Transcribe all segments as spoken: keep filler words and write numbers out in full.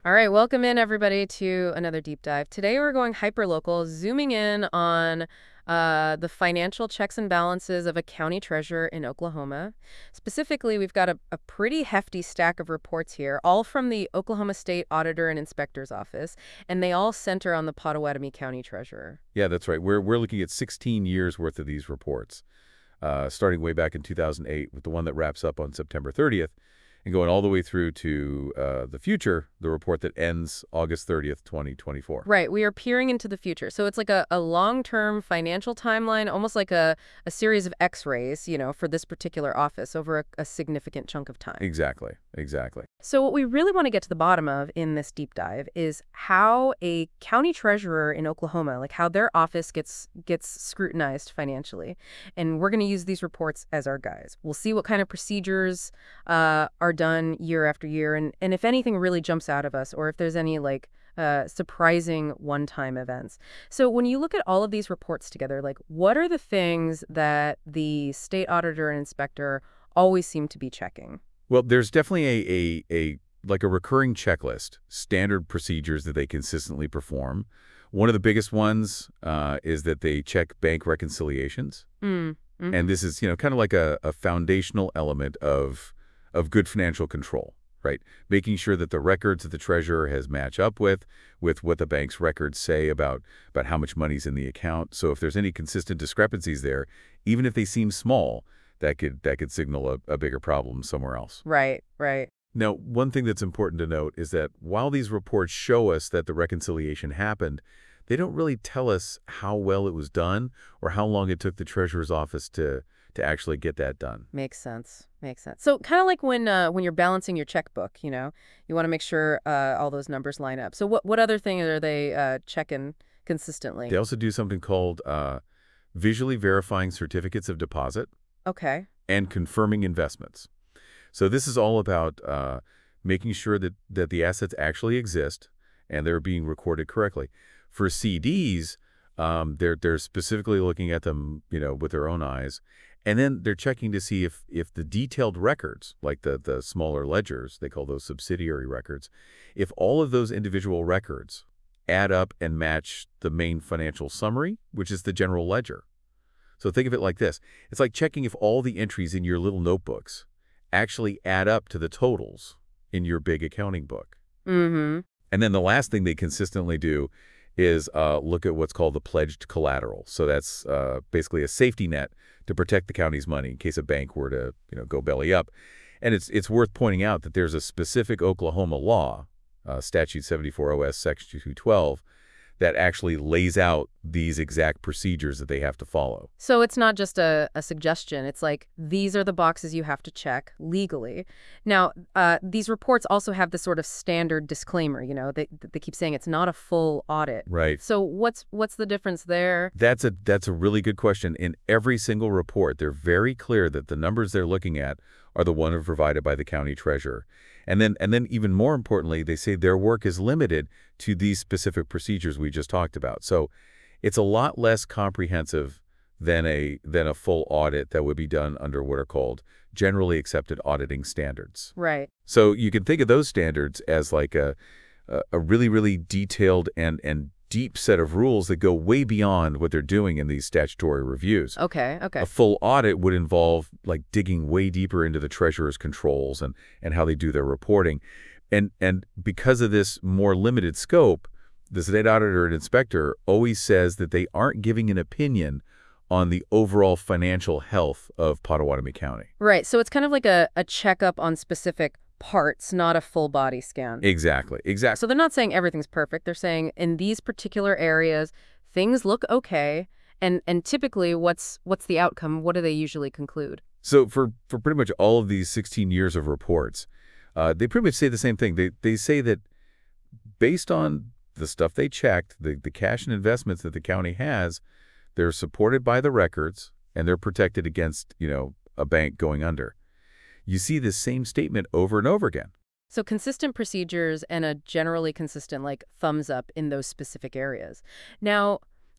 All right, welcome in everybody to another deep dive. Today we're going hyperlocal, zooming in on uh, the financial checks and balances of a county treasurer in Oklahoma. Specifically, we've got a, a pretty hefty stack of reports here, all from the Oklahoma State Auditor and Inspector's Office, and they all center on the Pottawatomie County Treasurer. Yeah, that's right. We're, we're looking at sixteen years worth of these reports, uh, starting way back in two thousand eight with the one that wraps up on September thirtieth and going all the way through to uh, the future, the report that ends August thirtieth, twenty twenty-four. Right, we are peering into the future. So it's like a, a long-term financial timeline, almost like a, a series of x-rays, you know, for this particular office over a, a significant chunk of time. Exactly, exactly. So what we really want to get to the bottom of in this deep dive is how a county treasurer in Oklahoma, like how their office gets gets scrutinized financially. And we're going to use these reports as our guides. We'll see what kind of procedures uh, are done year after year, and, and if anything really jumps out of us, or if there's any like uh, surprising one-time events. So when you look at all of these reports together, like what are the things that the state auditor and inspector always seem to be checking? Well, there's definitely a, a, a like a recurring checklist, standard procedures that they consistently perform. One of the biggest ones uh, is that they check bank reconciliations. Mm, mm-hmm. And this is, you know, kind of like a, a foundational element of, of good financial control, right? Making sure that the records that the treasurer has match up with, with what the bank's records say about, about how much money's in the account. So if there's any consistent discrepancies there, even if they seem small, that could that could signal a, a bigger problem somewhere else. Right, right. Now, one thing that's important to note is that while these reports show us that the reconciliation happened, they don't really tell us how well it was done or how long it took the treasurer's office to to actually get that done. Makes sense. Makes sense. So kind of like when uh, when you're balancing your checkbook, you know, you want to make sure uh, all those numbers line up. So what what other things are they uh, checking consistently? They also do something called uh, visually verifying certificates of deposit. Okay. And confirming investments. So this is all about uh, making sure that, that the assets actually exist and they're being recorded correctly. For C Ds, um, they're, they're specifically looking at them, you know, with their own eyes. And then they're checking to see if, if the detailed records, like the, the smaller ledgers, they call those subsidiary records, if all of those individual records add up and match the main financial summary, which is the general ledger. So think of it like this. It's like checking if all the entries in your little notebooks actually add up to the totals in your big accounting book. Mm-hmm. And then the last thing they consistently do is uh, look at what's called the pledged collateral. So that's uh, basically a safety net to protect the county's money in case a bank were to, you know, go belly up. And it's, it's worth pointing out that there's a specific Oklahoma law, uh, Statute seventy-four O S Section two twelve, that actually lays out these exact procedures that they have to follow. So it's not just a, a suggestion. It's like, these are the boxes you have to check legally. Now, uh, these reports also have this sort of standard disclaimer, you know, they, they keep saying it's not a full audit. Right. So what's what's the difference there? That's a, that's a really good question. In every single report, they're very clear that the numbers they're looking at are the ones provided by the county treasurer. And then, and then even more importantly, they say their work is limited to these specific procedures we just talked about. So it's a lot less comprehensive than a, than a full audit that would be done under what are called generally accepted auditing standards. Right. So you can think of those standards as like a, a really, really detailed and, and deep set of rules that go way beyond what they're doing in these statutory reviews. Okay, okay. A full audit would involve like digging way deeper into the treasurer's controls and, and how they do their reporting. And, and because of this more limited scope, the state auditor and inspector always says that they aren't giving an opinion on the overall financial health of Pottawatomie County. Right, so it's kind of like a, a checkup on specific parts, not a full body scan. Exactly, exactly. So they're not saying everything's perfect. They're saying in these particular areas, things look okay. And and typically, what's what's the outcome? What do they usually conclude? So for, for pretty much all of these sixteen years of reports, uh, they pretty much say the same thing. They, they say that based on the stuff they checked, the, the cash and investments that the county has, they're supported by the records and they're protected against, you know, a bank going under. You see this same statement over and over again. So consistent procedures and a generally consistent, like, thumbs up in those specific areas. Now,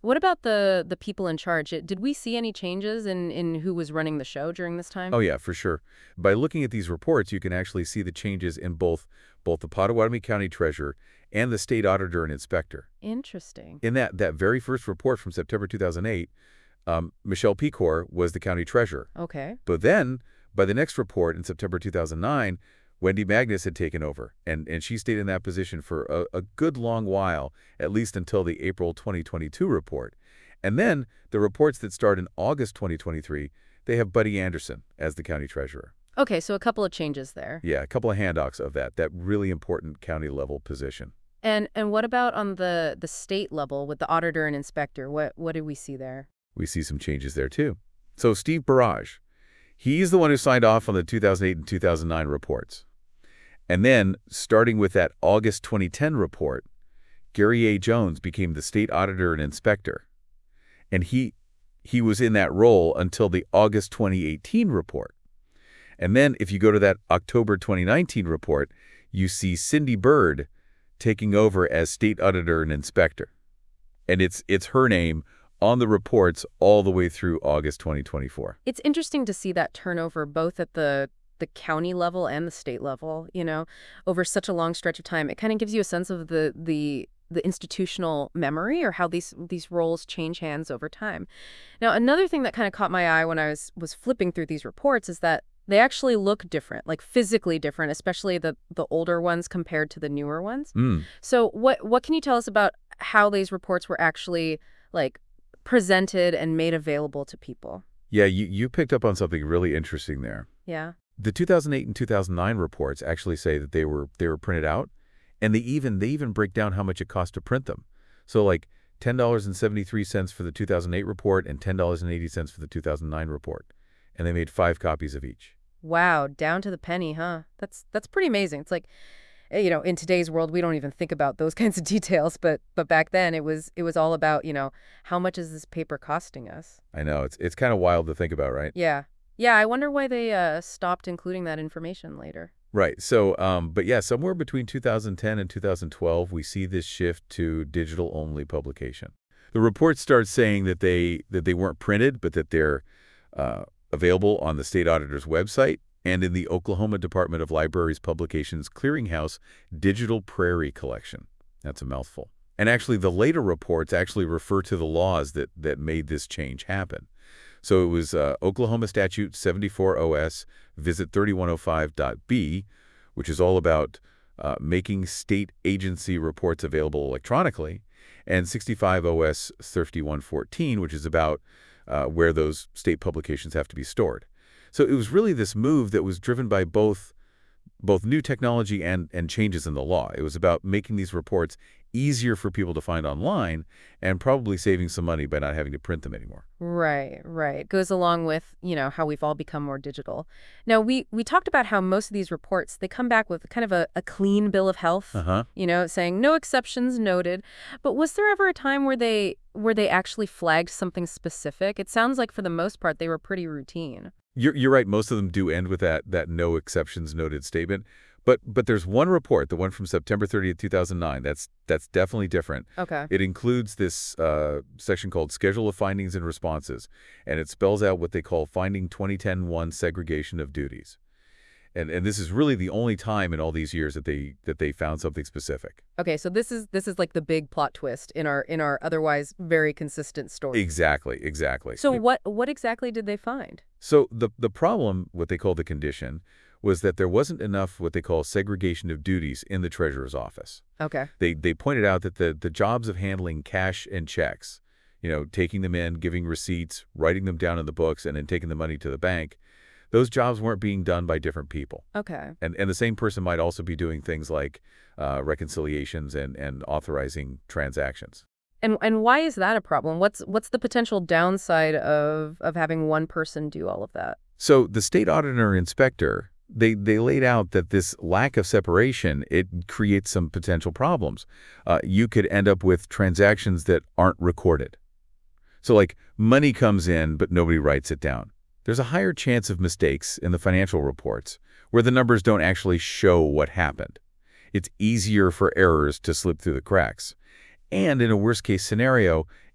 What about the the people in charge? It- Did we see any changes in in who was running the show during this time? Oh, yeah, for sure. By looking at these reports, you can actually see the changes in both both the Pottawatomie County Treasurer and the state auditor and inspector. Interesting. In that, that very first report from September two thousand eight, um, Michelle Pecor was the county treasurer. Okay. But then, by the next report in September two thousand nine, Wendy Magnus had taken over, and, and she stayed in that position for a, a good long while, at least until the April twenty twenty-two report. And then, the reports that start in August twenty twenty-three, they have Buddy Anderson as the county treasurer. Okay, so a couple of changes there. Yeah, a couple of handoffs of that, that really important county-level position. And and what about on the the state level with the auditor and inspector? What what did we see there? We see some changes there, too. So Steve Barrage, he's the one who signed off on the two thousand eight and two thousand nine reports. And then, starting with that August twenty ten report, Gary A. Jones became the state auditor and inspector. And he he was in that role until the August twenty eighteen report. And then, if you go to that October twenty nineteen report, you see Cindy Bird taking over as state auditor and inspector. And it's it's her name on the reports all the way through August twenty twenty-four. It's interesting to see that turnover both at the the county level and the state level, you know, over such a long stretch of time. It kind of gives you a sense of the the the institutional memory or how these these roles change hands over time. Now, another thing that kind of caught my eye when I was was flipping through these reports is that they actually look different, like physically different, especially the the older ones compared to the newer ones. Mm. So what what can you tell us about how these reports were actually like presented and made available to people? Yeah, you, you picked up on something really interesting there. Yeah. The two thousand eight and two thousand nine reports actually say that they were they were printed out, and they even they even break down how much it cost to print them. So like ten dollars and seventy-three cents for the two thousand eight report and ten dollars and eighty cents for the two thousand nine report. And they made five copies of each. Wow, down to the penny, huh? That's that's pretty amazing. It's like, eh, you know, in today's world, we don't even think about those kinds of details, but but back then it was it was all about, you know, how much is this paper costing us? I know, it's it's kind of wild to think about, right? Yeah. Yeah, I wonder why they uh, stopped including that information later. Right. So, um, but yeah, somewhere between two thousand ten and two thousand twelve, we see this shift to digital-only publication. The report starts saying that they that they weren't printed, but that they're uh, available on the state auditor's website and in the Oklahoma Department of Libraries Publications Clearinghouse Digital Prairie Collection. That's a mouthful. And actually, the later reports actually refer to the laws that that made this change happen. So it was uh, Oklahoma Statute seventy-four O S, Visit thirty-one oh five dot B, which is all about uh, making state agency reports available electronically, and sixty-five O S thirty-one fourteen, which is about uh, where those state publications have to be stored. So it was really this move that was driven by both both new technology and, and changes in the law. It was about making these reports easier for people to find online and probably saving some money by not having to print them anymore. Right, right. Goes along with, you know, how we've all become more digital. Now, we, we talked about how most of these reports, they come back with kind of a, a clean bill of health, Uh-huh. you know, saying no exceptions noted. But was there ever a time where they where they actually flagged something specific? It sounds like for the most part, they were pretty routine. You're, you're right. Most of them do end with that that no exceptions noted statement. But but there's one report, the one from September thirtieth, two thousand nine, that's that's definitely different. Okay. It includes this uh, section called Schedule of Findings and Responses, and it spells out what they call Finding twenty ten one Segregation of Duties. And and this is really the only time in all these years that they that they found something specific. Okay, so this is this is like the big plot twist in our in our otherwise very consistent story. Exactly, exactly. So what what exactly did they find? So the the problem, what they call the condition, was that there wasn't enough what they call segregation of duties in the treasurer's office. Okay. They they pointed out that the the jobs of handling cash and checks, you know, taking them in, giving receipts, writing them down in the books, and then taking the money to the bank, those jobs weren't being done by different people. Okay. And and the same person might also be doing things like uh, reconciliations and and authorizing transactions. And and why is that a problem? What's what's the potential downside of of having one person do all of that? So the state auditor inspector, they they laid out that this lack of separation, it creates some potential problems. Uh, you could end up with transactions that aren't recorded. So like money comes in, but nobody writes it down. There's a higher chance of mistakes in the financial reports where the numbers don't actually show what happened. It's easier for errors to slip through the cracks. And in a worst-case scenario,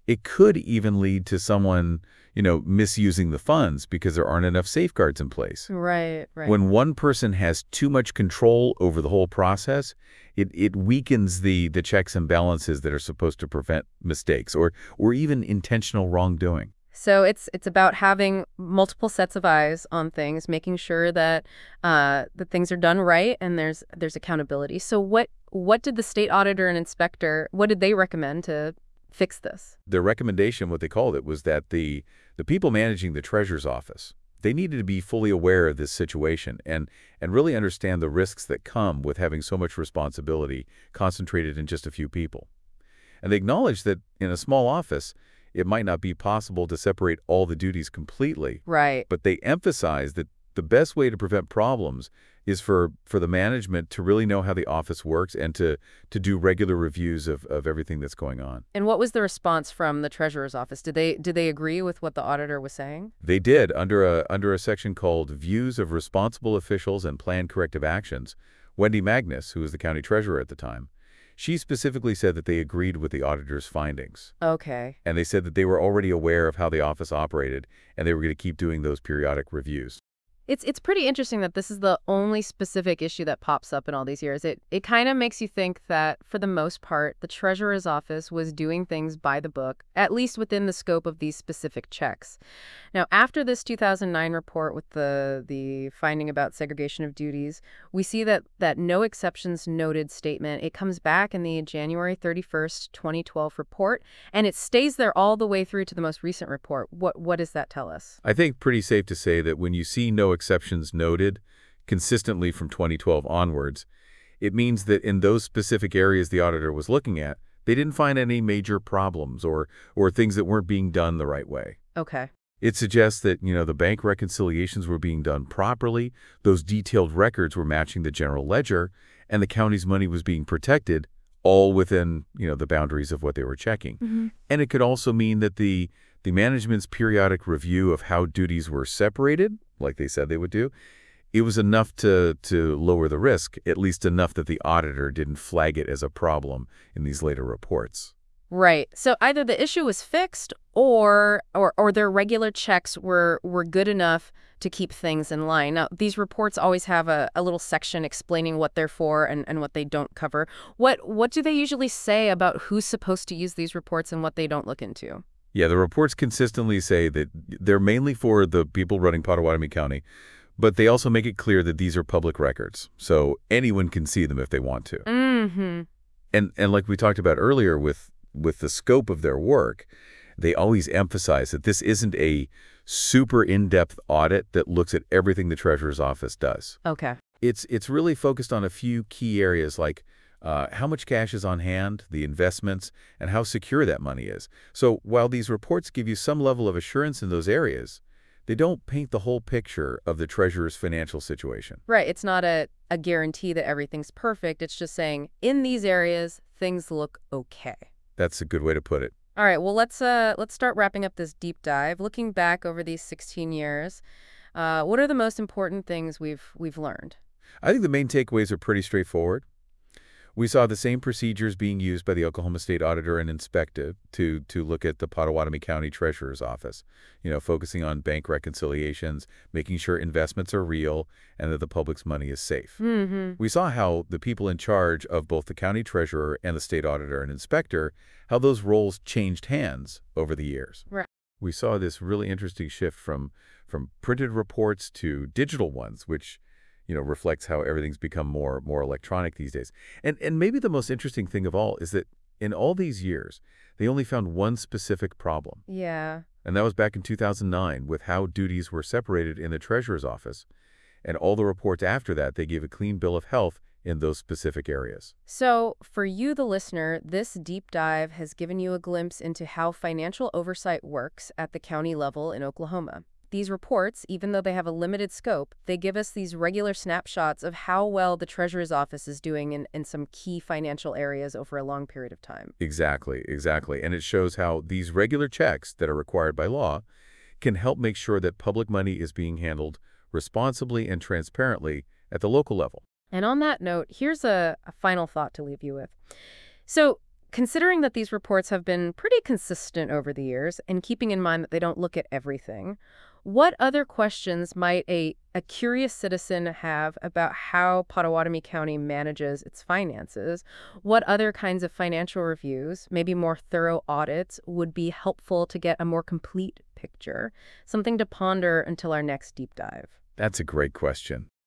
It could even lead to someone, you know, misusing the funds because there aren't enough safeguards in place. Right, right. When one person has too much control over the whole process, it, it weakens the, the checks and balances that are supposed to prevent mistakes or, or even intentional wrongdoing. So it's it's about having multiple sets of eyes on things, making sure that uh, that things are done right and there's there's accountability. So what what did the state auditor and inspector, what did they recommend to fix this? Their recommendation, what they called it, was that the, the people managing the treasurer's office, they needed to be fully aware of this situation and, and really understand the risks that come with having so much responsibility concentrated in just a few people. And they acknowledged that in a small office, it might not be possible to separate all the duties completely. Right. But they emphasized that the best way to prevent problems is for, for the management to really know how the office works and to, to do regular reviews of, of everything that's going on. And what was the response from the treasurer's office? Did they did they agree with what the auditor was saying? They did, under a, under a section called Views of Responsible Officials and Planned Corrective Actions. Wendy Magnus, who was the county treasurer at the time, she specifically said that they agreed with the auditor's findings. Okay. And they said that they were already aware of how the office operated, and they were going to keep doing those periodic reviews. It's it's pretty interesting that this is the only specific issue that pops up in all these years. It it kind of makes you think that, for the most part, the treasurer's office was doing things by the book, at least within the scope of these specific checks. Now, after this two thousand nine report with the the finding about segregation of duties, we see that that no exceptions noted statement. It comes back in the January thirty-first, twenty twelve report, and it stays there all the way through to the most recent report. What what does that tell us? I think pretty safe to say that when you see no exceptions noted consistently from twenty twelve onwards, it means that in those specific areas the auditor was looking at, they didn't find any major problems or or things that weren't being done the right way. Okay. It suggests that, you know, the bank reconciliations were being done properly, those detailed records were matching the general ledger, and the county's money was being protected, all within, you know, the boundaries of what they were checking. Mm-hmm. And it could also mean that the the management's periodic review of how duties were separated, like they said they would do, it was enough to, to lower the risk, at least enough that the auditor didn't flag it as a problem in these later reports. Right. So either the issue was fixed or or or their regular checks were were good enough to keep things in line. Now, these reports always have a, a little section explaining what they're for and, and what they don't cover. What what do they usually say about who's supposed to use these reports and what they don't look into? Yeah, the reports consistently say that they're mainly for the people running Pottawatomie County, but they also make it clear that these are public records, so anyone can see them if they want to. Mm-hmm. And and like we talked about earlier with with the scope of their work, they always emphasize that this isn't a super in-depth audit that looks at everything the treasurer's office does. Okay. It's it's really focused on a few key areas like uh, how much cash is on hand, the investments, and how secure that money is. So while these reports give you some level of assurance in those areas, they don't paint the whole picture of the treasurer's financial situation. Right. It's not a, a guarantee that everything's perfect. It's just saying, in these areas, things look okay. That's a good way to put it. All right, well, let's uh, let's start wrapping up this deep dive. Looking back over these sixteen years, uh, what are the most important things we've we've learned? I think the main takeaways are pretty straightforward. We saw the same procedures being used by the Oklahoma State Auditor and Inspector to, to look at the Pottawatomie County Treasurer's Office, you know, focusing on bank reconciliations, making sure investments are real, and that the public's money is safe. Mm-hmm. We saw how the people in charge of both the county treasurer and the state auditor and inspector, how those roles changed hands over the years. Right. We saw this really interesting shift from, from printed reports to digital ones, which you know, reflects how everything's become more more electronic these days. And and maybe the most interesting thing of all is that in all these years, they only found one specific problem. Yeah. And that was back in two thousand nine with how duties were separated in the treasurer's office. And all the reports after that, they gave a clean bill of health in those specific areas. So for you, the listener, this deep dive has given you a glimpse into how financial oversight works at the county level in Oklahoma. These reports, even though they have a limited scope, they give us these regular snapshots of how well the treasurer's office is doing in, in some key financial areas over a long period of time. Exactly, exactly. And it shows how these regular checks that are required by law can help make sure that public money is being handled responsibly and transparently at the local level. And on that note, here's a, a final thought to leave you with. So Considering that these reports have been pretty consistent over the years, and keeping in mind that they don't look at everything, what other questions might a, a curious citizen have about how Pottawatomie County manages its finances? What other kinds of financial reviews, maybe more thorough audits, would be helpful to get a more complete picture? Something to ponder until our next deep dive. That's a great question.